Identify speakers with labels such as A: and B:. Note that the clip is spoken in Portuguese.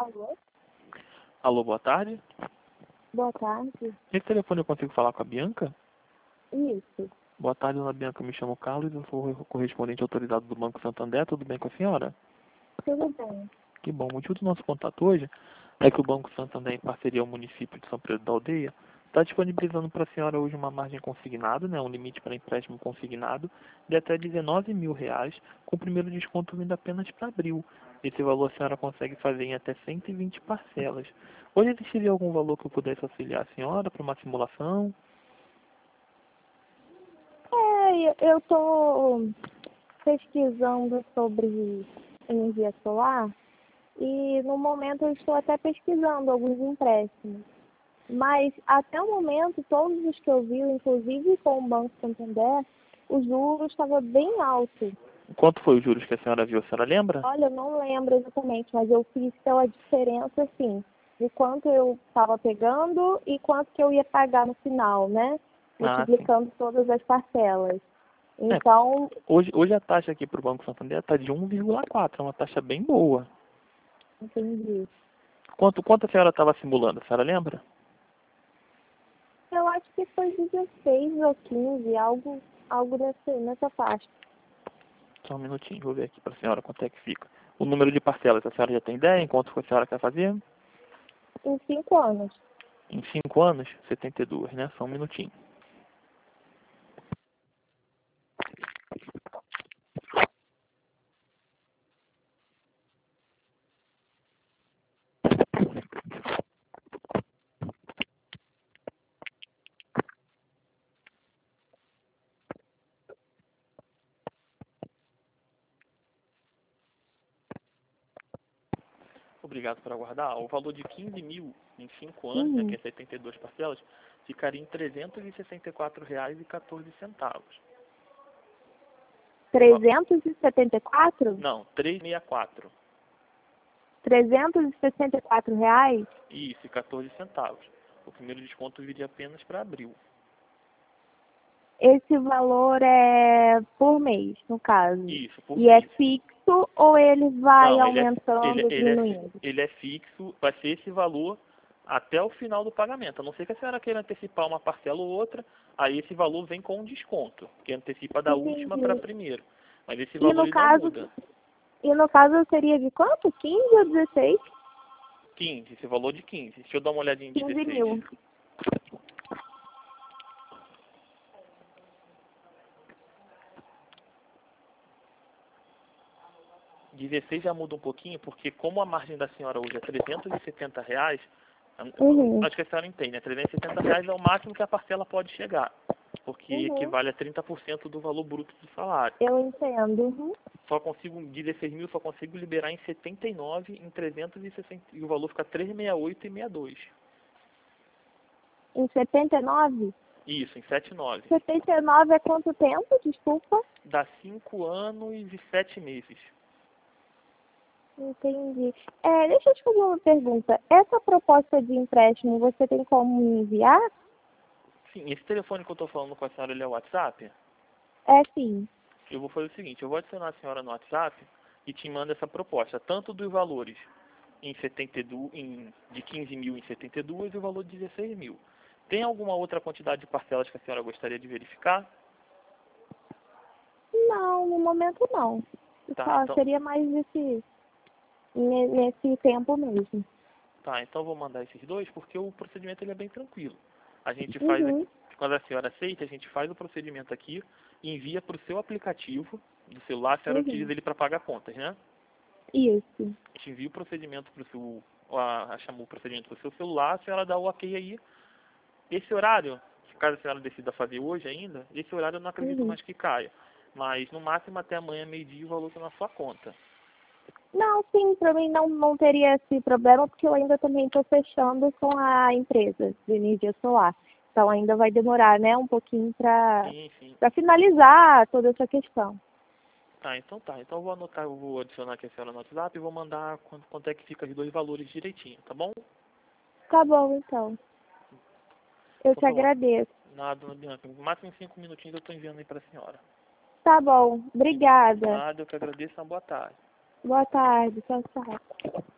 A: Alô?
B: Alô, boa tarde.
A: Boa tarde.
B: Nesse telefone eu consigo falar com a Bianca?
A: Isso.
B: Boa tarde, dona Bianca. Me chamo Carlos, eu sou o correspondente autorizado do Banco Santander. Tudo bem com a senhora?
A: Tudo bem.
B: Que bom. O motivo do nosso contato hoje é que o Banco Santander, em parceria ao município de São Pedro da Aldeia, está disponibilizando para a senhora hoje uma margem consignada, né, um limite para empréstimo consignado de até R$ 19.000, com o primeiro desconto vindo apenas para abril. Esse valor a senhora consegue fazer em até 120 parcelas. Hoje existiria algum valor que eu pudesse auxiliar a senhora para uma simulação?
A: Eu estou pesquisando sobre energia solar e no momento eu estou até pesquisando alguns empréstimos. Mas até o momento, todos os que eu vi, inclusive com o Banco Santander, o juros estava bem alto.
B: Quanto foi os juros que a senhora viu? A senhora lembra?
A: Olha, eu não lembro exatamente, mas eu fiz pela diferença, assim, de quanto eu estava pegando e quanto que eu ia pagar no final, né?
B: Ah, sim.
A: Multiplicando todas as parcelas. Então,
B: Hoje a taxa aqui para o Banco Santander está de 1,4, é uma taxa bem boa.
A: entendi.
B: Quanto a senhora estava simulando? A senhora lembra?
A: Eu acho que foi 16 ou 15, algo nessa faixa.
B: Só um minutinho, vou ver aqui para a senhora quanto é que fica. O número de parcelas, a senhora já tem ideia em quanto a senhora quer fazer?
A: Em 5 anos.
B: Em 5 anos, 72, né? Só um minutinho. Obrigado por aguardar. O valor de 15 mil em 5 anos, né, que é 72 parcelas, ficaria em R$ 364,14.
A: 374?
B: Não, 364.
A: R$ 364?
B: Isso, e 14 centavos. O primeiro desconto viria apenas para abril.
A: Esse valor é por mês, no caso.
B: Isso, por
A: E é
B: mês.
A: fixo ou ele vai
B: Não,
A: aumentando, diminuindo?
B: ele é fixo, vai ser esse valor até o final do pagamento. A não ser que a senhora queira antecipar uma parcela ou outra, aí esse valor vem com um desconto, que antecipa da última para a
A: Entendi.
B: primeira. Mas esse
A: E
B: valor
A: no
B: ele não
A: caso,
B: muda.
A: seria de quanto? 15 ou 16?
B: 15, esse valor de 15. Deixa eu dar uma olhadinha em
A: 15
B: 16.
A: mil.
B: 16 já muda um pouquinho, porque como a margem da senhora hoje é R$ 370,
A: Uhum.
B: acho que a senhora entende, né? R$ 370 é o máximo que a parcela pode chegar, porque
A: Uhum.
B: equivale a 30% do valor bruto do salário.
A: Eu entendo. Uhum.
B: Só consigo, 16 mil, só consigo liberar em 79, em 360, e o valor fica 368 e 62.
A: Em 79?
B: Isso, em 79.
A: 79 é quanto tempo? Desculpa.
B: Dá 5 anos e 7 meses.
A: Entendi. Deixa eu te fazer uma pergunta. Essa proposta de empréstimo, você tem como me enviar?
B: Sim, esse telefone que eu estou falando com a senhora, ele é o WhatsApp?
A: É sim.
B: Eu vou fazer o seguinte, eu vou adicionar a senhora no WhatsApp e te mando essa proposta, tanto dos valores em 72, de 15 mil em 72 e o valor de 16 mil. Tem alguma outra quantidade de parcelas que a senhora gostaria de verificar?
A: Não, no momento não.
B: Tá,
A: Só
B: então,
A: seria mais nesse tempo mesmo.
B: então eu vou mandar esses dois porque o procedimento ele é bem tranquilo. A gente faz aqui,
A: Uhum.
B: quando a senhora aceita, a gente faz o procedimento aqui e envia para o seu aplicativo do celular, a senhora
A: Uhum.
B: utiliza ele para pagar contas, né?
A: Isso.
B: A gente envia o procedimento para o seu, chamou o procedimento para o seu celular, a senhora dá o ok aí. Esse horário, se caso a senhora decida fazer hoje ainda, esse horário eu não acredito
A: Uhum.
B: mais que caia. Mas no máximo até amanhã, meio-dia, o valor está na sua conta.
A: Não, sim, para mim não teria esse problema, porque eu ainda também estou fechando com a empresa de energia solar. Então ainda vai demorar, né, um pouquinho para
B: Sim, sim.
A: finalizar toda essa questão.
B: Tá. Então eu vou anotar, eu vou adicionar aqui a senhora no WhatsApp e vou mandar quanto é que fica os dois valores direitinho, tá bom?
A: Tá bom, então. Eu
B: Então
A: te
B: tá bom.
A: agradeço.
B: Nada, dona Bianca. No máximo em 5 minutinhos eu estou enviando aí para a senhora.
A: Tá bom. Obrigada.
B: Nada, eu que agradeço. Uma boa tarde.
A: Boa tarde. Tchau, tchau.